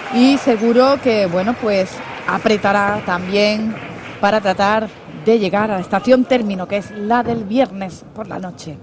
y seguro que, bueno, pues apretará también para tratar de llegar a la estación término, que es la del viernes por la noche.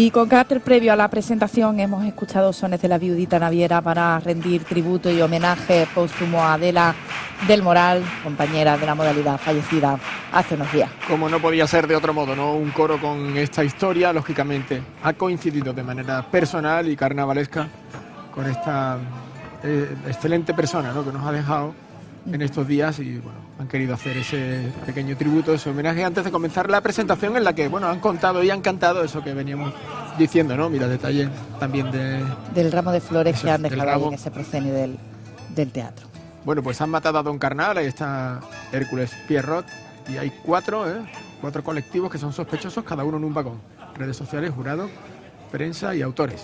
Y con carácter previo a la presentación hemos escuchado sones de la Viudita Naviera para rendir tributo y homenaje póstumo a Adela del Moral, compañera de la modalidad fallecida hace unos días. Como no podía ser de otro modo, ¿no? Un coro con esta historia, lógicamente, ha coincidido de manera personal y carnavalesca con esta excelente persona, ¿no? Que nos ha dejado en estos días y bueno, han querido hacer ese pequeño tributo, ese homenaje antes de comenzar la presentación en la que bueno, han contado y han cantado eso que veníamos diciendo, ¿no? Mira, detalle también del ramo de flores eso, que han dejado ahí en ese proscenio del teatro. Bueno, pues han matado a Don Carnal, ahí está Hércules Pierrot y hay cuatro colectivos que son sospechosos, cada uno en un vagón. Redes sociales, jurado, prensa y autores.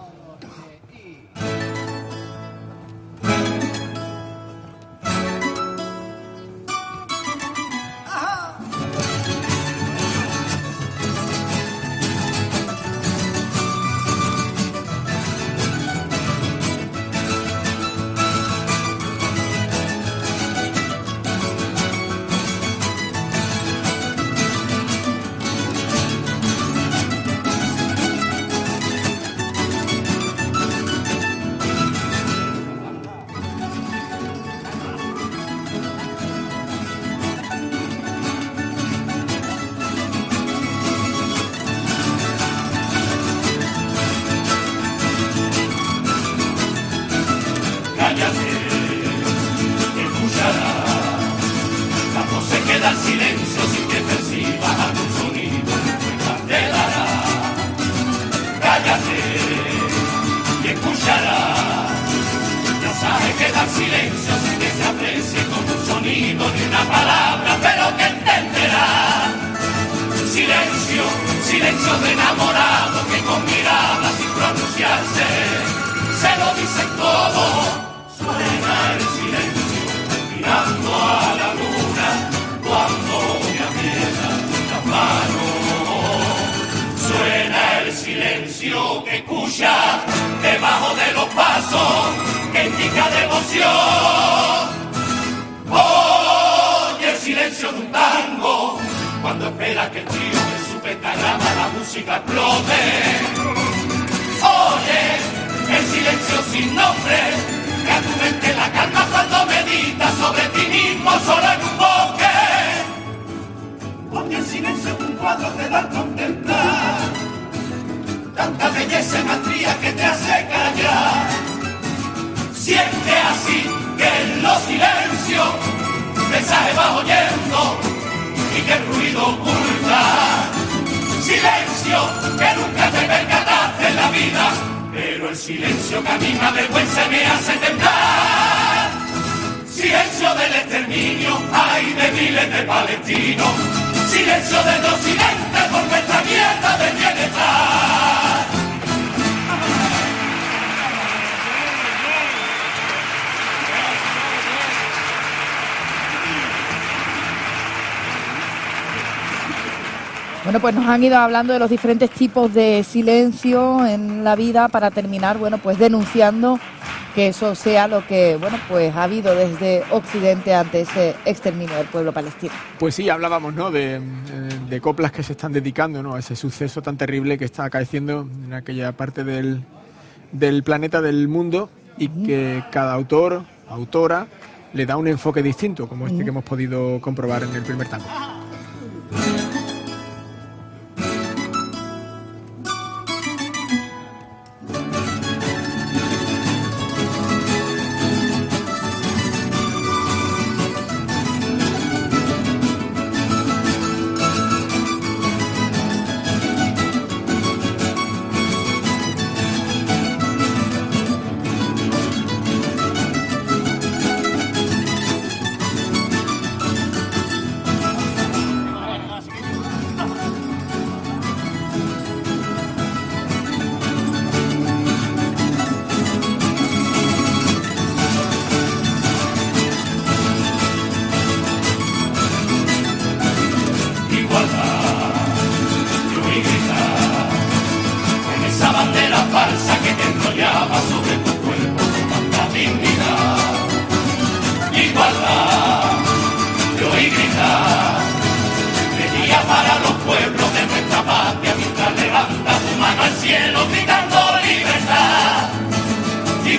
Silencio de enamorado que con mirada sin pronunciarse se lo dicen todo. Suena el silencio mirando a la luna cuando me aprietan las manos. Suena el silencio que escucha debajo de los pasos que indica devoción. Oye el silencio de un tango cuando espera que el trío de su pentagrama la música explote. Oye, el silencio sin nombre, que a tu mente la calma cuando meditas sobre ti mismo solo en un bosque. Porque el silencio es un cuadro que da a contemplar tanta belleza y maestría que te hace callar. Siente así que en los silencios mensaje va oyendo y que el ruido oculta. Silencio que nunca te percataste en la vida, pero el silencio que a mí me avergüenza y me hace temblar. Silencio del exterminio, ay, de miles de palestinos. Silencio del occidente por nuestra mierda de bienestar. Bueno, pues nos han ido hablando de los diferentes tipos de silencio en la vida para terminar, bueno, pues denunciando que eso sea lo que, bueno, pues ha habido desde Occidente ante ese exterminio del pueblo palestino. Pues sí, hablábamos, ¿no?, de coplas que se están dedicando, ¿no?, a ese suceso tan terrible que está acaeciendo en aquella parte del planeta, del mundo, y que cada autor, autora, le da un enfoque distinto, como este que hemos podido comprobar en el primer tango.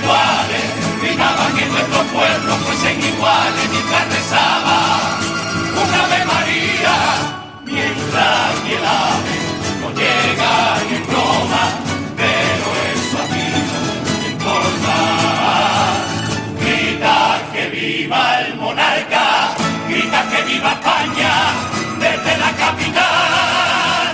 iguales, gritaban que nuestros pueblos fuesen iguales mientras rezaba un Ave María, mientras que el ave no llega ni en Roma, pero eso a ti no te importa. Grita que viva el monarca, grita que viva España desde la capital.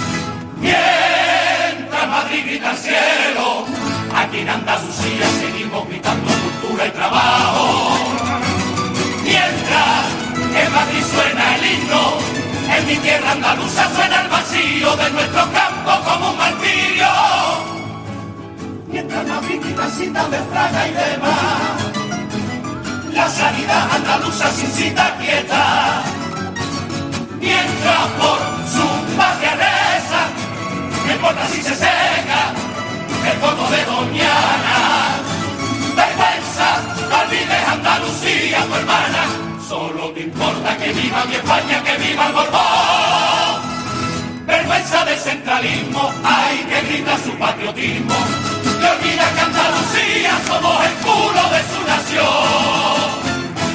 Mientras Madrid grita al cielo, aquí en Andalucía seguimos gritando cultura y trabajo. Mientras en Madrid suena el himno, en mi tierra andaluza suena el vacío de nuestros campos como un martirio. Mientras Madrid grita sin de Fraga y demás, la sanidad andaluza sin cita quieta. Mientras por su patria reza, no importa si se seca el coco de Doñana. Vergüenza, no olvides Andalucía, tu hermana. Solo te importa que viva mi España, que viva el Borbón. Vergüenza del centralismo, hay que grita su patriotismo. Que olvida que Andalucía somos el culo de su nación.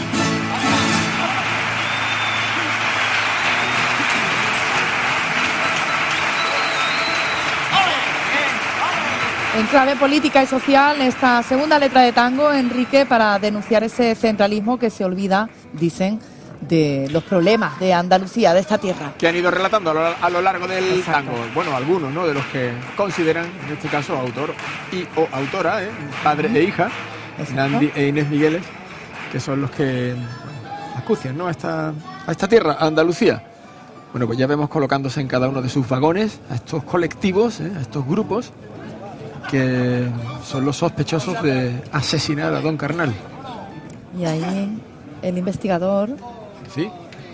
En clave política y social, esta segunda letra de tango, Enrique, para denunciar ese centralismo que se olvida, dicen, de los problemas de Andalucía, de esta tierra. Que han ido relatando a lo largo del Exacto. tango. Bueno, algunos, ¿no?, de los que consideran, en este caso, autor y o autora, padre e hija, Exacto. Nandi e Inés Migueles, que son los que acucian, ¿no?, a esta tierra, a Andalucía. Bueno, pues ya vemos colocándose en cada uno de sus vagones a estos colectivos, a estos grupos, que son los sospechosos de asesinar a don Carnal. Y ahí el investigador. ¿Sí?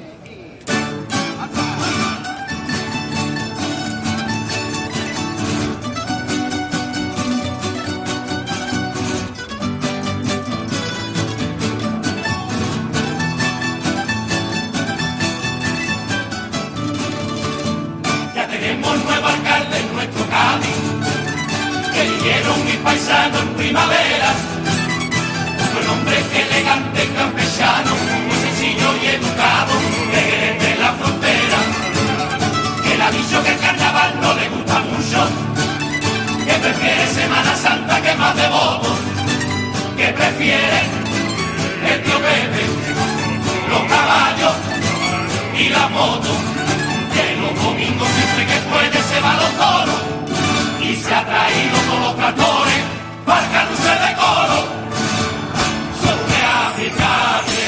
Ya tenemos nuevo alcalde en nuestro Cádiz, que eligieron mis paisanos en primavera. Un hombre elegante, campechano, muy sencillo y educado, de la frontera. Él ha dicho que el carnaval no le gusta mucho, que prefiere Semana Santa que más devoto, que prefiere el tío Pepe, los caballos y la moto, que los domingos siempre que puede se va a los toros y se ha traído todos los tractores para el carrusel de coro. Sube a mi calle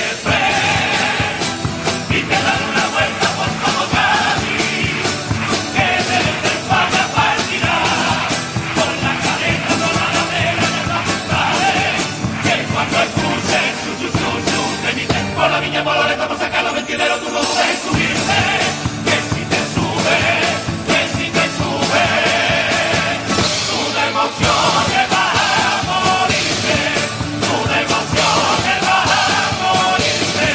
y te dan una vuelta por todo Cádiz, que desde España partirá con la cadena, con la ladera y las puntales, que cuando escuches chu de mi tempo la viña Moloreta por sacar los ventideros tú no dudes en subirte, que si te sube, tú de emociones vas a morirte, tú de emociones vas a morirte.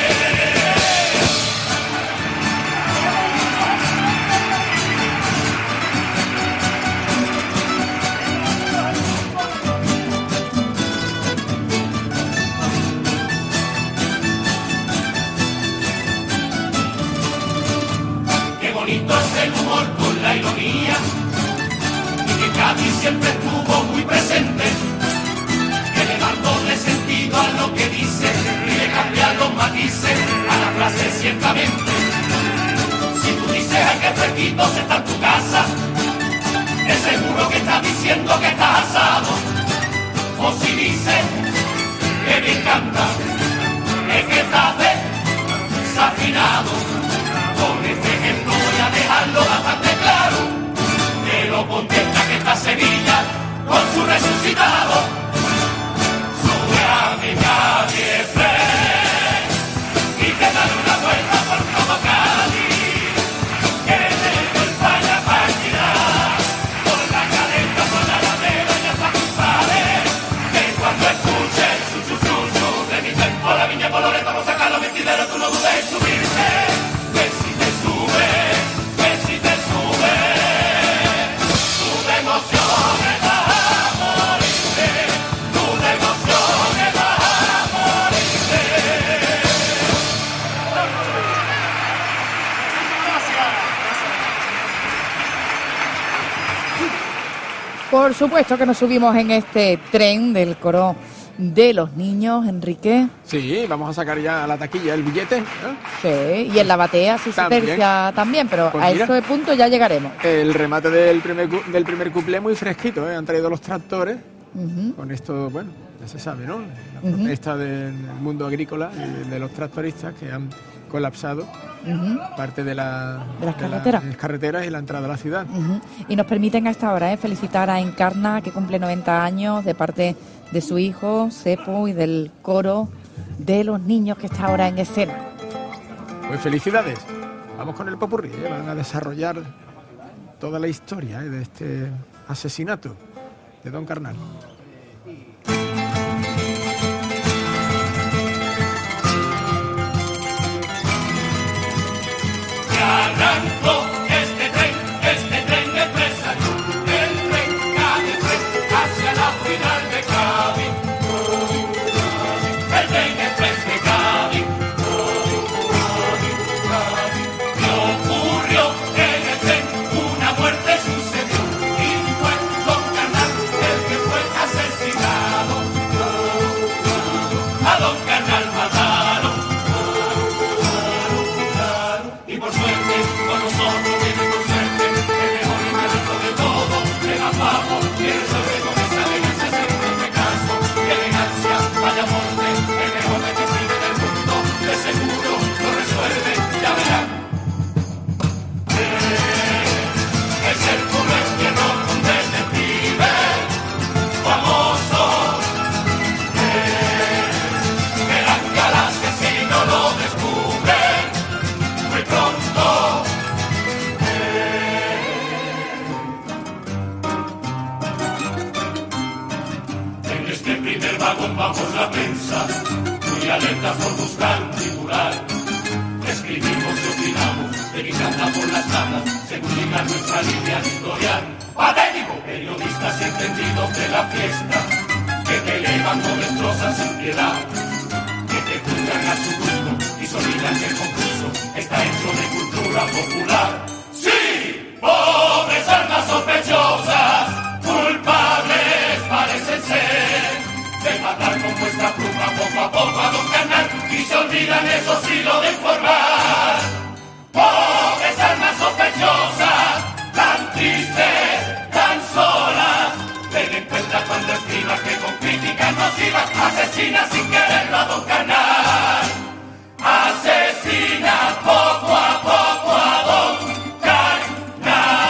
Qué bonito es el humor con la ironía, y que Cádiz siempre estuvo muy presente, que le dan doble sentido a lo que dice y le cambian los matices a la frase ciertamente. Si tú dices ay que fresquito se está en tu casa, es seguro que estás diciendo que estás asado. O si dices que me encanta, es que estás desafinado. Con este ejemplo voy a dejarlo bastante claro, de lo contenta que está Sevilla con su resucitado. Sube a mi calle y te dan una vuelta por todo Cádiz, que desde España partirá con la caleta, con la ladera y hasta cruzales, que cuando escuches chu de mi tempo la viña Moloreta por sacar los ventideros tú no dudes en subirte, que si te sube, tú de emociones vas a morirte. Por supuesto que nos subimos en este tren del coro de los niños, Enrique. Sí, vamos a sacar ya a la taquilla el billete, ¿no? Sí, y en la batea sí se tercia también, pero pues a mira, ese punto ya llegaremos. El remate del primer cuplé muy fresquito, ¿eh? Han traído los tractores. Con esto, bueno, ya se sabe, ¿no? La protesta del mundo agrícola y de los tractoristas que han colapsado parte de las carreteras y la entrada a la ciudad. Y nos permiten a esta hora felicitar a Encarna, que cumple 90 años, de parte de su hijo, Sepo, y del coro de los niños que está ahora en escena. Pues felicidades. Vamos con el popurrí, ¿eh? Van a desarrollar toda la historia, ¿eh?, de este asesinato de Don Carnal. Arrancó este tren de presa, el tren Cádiz hacia la final de Cádiz. El tren express de Cádiz. Y ocurrió en el tren una muerte sucedió y fue Don Carnal el que fue asesinado. A Don Carnal mataron. Y por suerte con nosotros viene con suerte el mejor y más rico de todo. Le da papo y resuelve con esa elegancia hacer un hombre caso. Y elegancia, vaya monte, el mejor detective del mundo. De seguro lo resuelve, ya verán. Es el puro espionón, un detective famoso. Verán que al asesino lo descubre muy pronto. En este primer vagón vamos la prensa, muy alertas por buscar figurar. Escribimos y opinamos, de que anda por las tablas, según diga nuestra línea editorial. ¡Patético! Periodistas entendidos de la fiesta, que te elevan o destrozan sin piedad, que te juzgan a su gusto y se olvidan que el concurso está hecho de cultura popular. ¡Sí! ¡Pobres almas sospechosas! ¡Culpables parecen ser! De matar con vuestra pluma poco a poco a Don Carnal y se olvidan, eso sí, lo de informar. ¡Pobres almas sospechosas! ¡Tan tristes, tan solas! Ten en cuenta cuando escribas que con críticas nocivas asesinas sin quererlo a Don Carnal. Asesina poco a Don Carnal.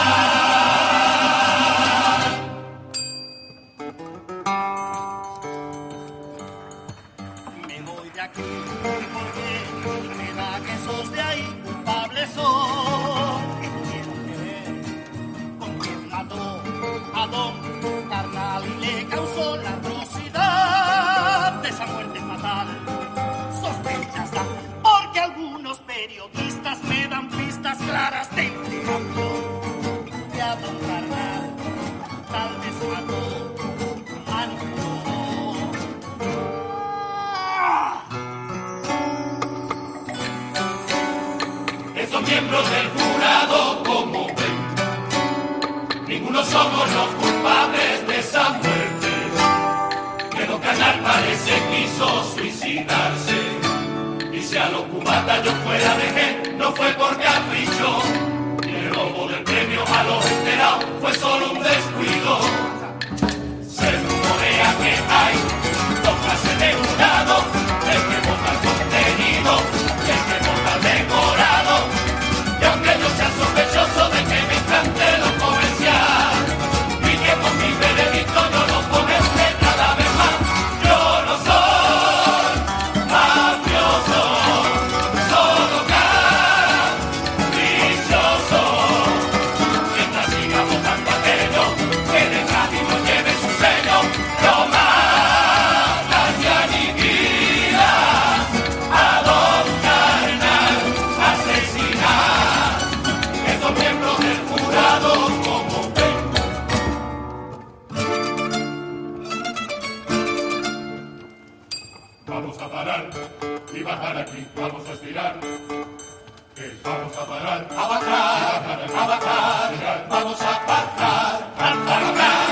Me voy de aquí porque me da que sos de ahí culpables son. Que tuvieron que ver con quien mató a Don Carnal y le causó la atrocidad de esa muerte fatal. Sospechas dan, porque algunos periodistas me dan pistas claras de que mató y a Don Carnal tal vez mató, manipuló. Estos miembros del jurado, como ven, ninguno somos los culpables de esa muerte. Que Don Carnal parece quiso suicidarse. Y si a los cubatas yo fuera dejé, no fue por capricho. Y el robo del premio a los enterados fue solo un descuido. Se rumorea que hay dos clases de jurado, el que vota el contenido y el que vota el decorado. Y aunque yo sea sospechoso de que me encante lo comercial y que con mi veredicto yo lo fomente cada vez más, yo no soy mafioso, solo caprichoso. Mientras siga votando aquello que detrás y no lleve su sello, lo matan y aniquila a Don Carnal, asesinar esos miembros del jurado como ven. Vamos a parar y bajar aquí, vamos a estirar. Vamos a parar, a bajar, vamos a bajar,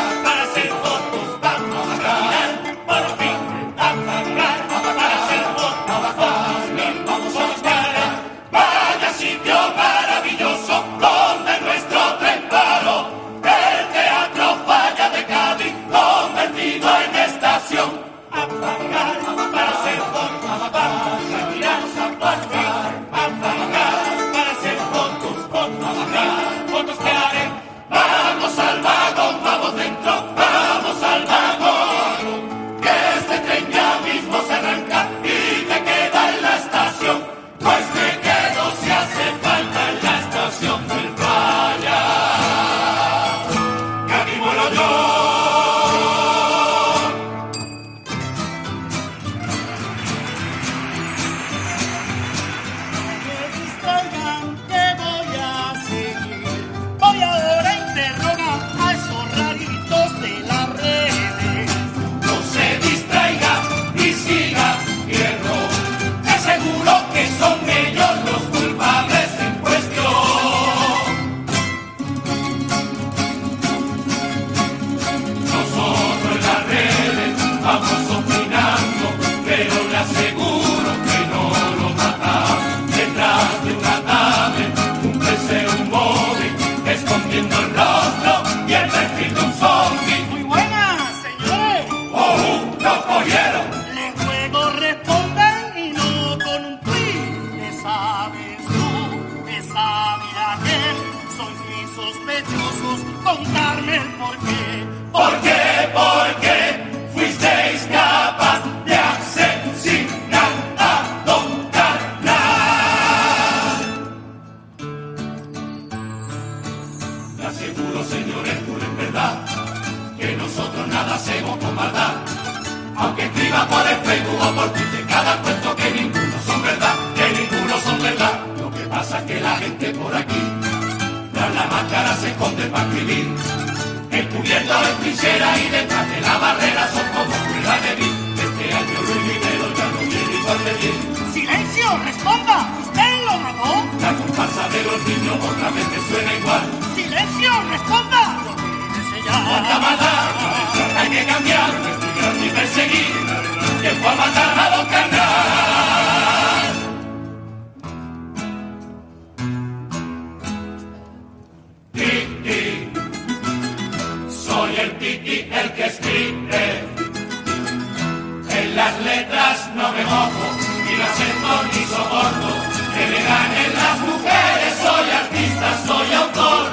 escriba por el Facebook o por Twitter cada cuento que ninguno son verdad, que ninguno son verdad. Lo que pasa es que la gente por aquí tras la máscara se esconde para escribir, encubierto en trinchera y detrás de la barrera son como prueba de mí. Este año Luis Rivero ya no viene igual de bien. ¡Silencio! ¡Responda! ¿Usted lo mató? La comparsa de los niños otra vez te suena igual. ¡Silencio! ¡Responda! ¡Olvídese ya! ¡Cuánta maldad! Hay que cambiar, investigar y perseguir. Que fue a matar a los carnal. Titi, soy el Titi el que escribe. En las letras no me mojo, ni lo acento ni soporto. Que me ganen las mujeres, soy artista, soy autor.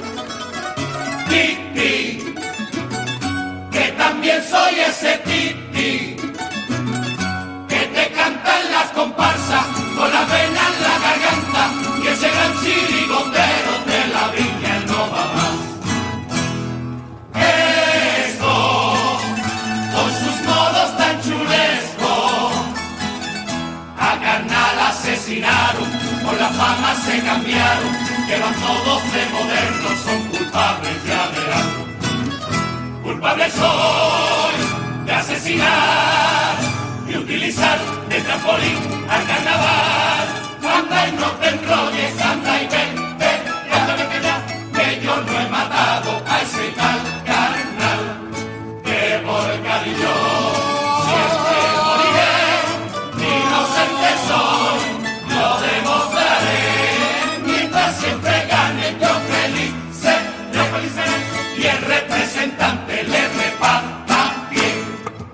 Titi, que también soy ese Titi, que te canta en las comparsas, con la pena en la garganta, y ese gran chirigotero de la viña él no va más. Esto, con sus modos tan chulescos, a carnal asesinaron, por la fama se cambiaron, que van todos de modernos, son culpables, ya verán. Culpable soy de asesinar y utilizar de trampolín al carnaval. Anda y no te enrolles, anda y vente, vete ya, que yo no he matado a ese tal carnal, que por el cariño siempre moriré, inocente soy, lo demostraré, mientras siempre gane yo feliz seré, y el representante le reparta bien.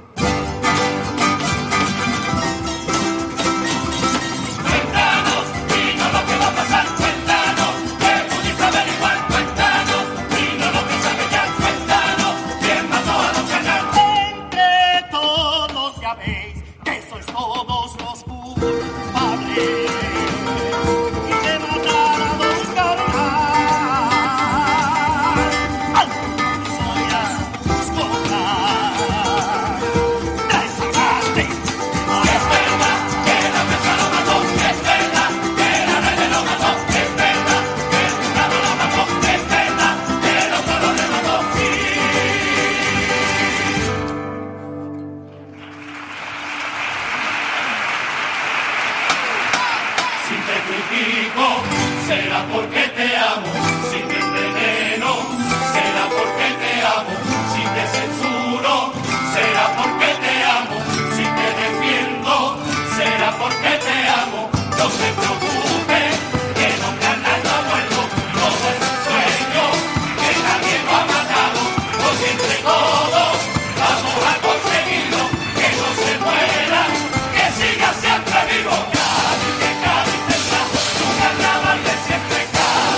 Cuéntanos, dinos lo que va a pasar, cuéntanos, que pudiste averiguar, cuéntanos, dinos lo que sabe ya, cuéntanos, quién mató a los carnal. Entre todos ya veis que sois todos los culpables. Y de matar a don Carnal. Soy a buscar. Desacaste. Es verdad que la prensa lo mató, es verdad que la red lo mató, es verdad que el jurado lo mató, es verdad que el autor lo remató. Si te critico, será porque te amo. Si te enveneno, será porque te amo. Si te censuro, será porque te amo. Si te defiendo, será porque te amo. No se preocupe, que don Carnal no ha muerto. Todo es un sueño, que nadie lo ha matado. Porque entre todos vamos a conseguirlo. Que no se muera, que siga siempre vivo. Cádiz tendrá su carnaval de siempre. Cádiz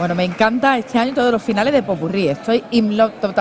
Bueno, me encanta este año todos los finales de Popurrí. Estoy in love total.